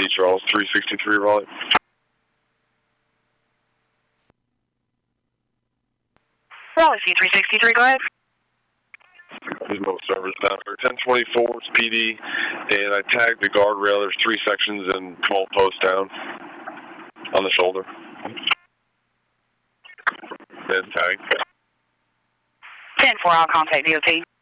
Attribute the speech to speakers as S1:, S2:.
S1: Charles, 363 Raleigh.
S2: Raleigh C363, go ahead.
S1: There's no service down there. 1024 is PD, and I tagged the guardrail. There's 3 sections and 12 posts down on the shoulder. And tag.
S2: 10-4, I'll contact DOT.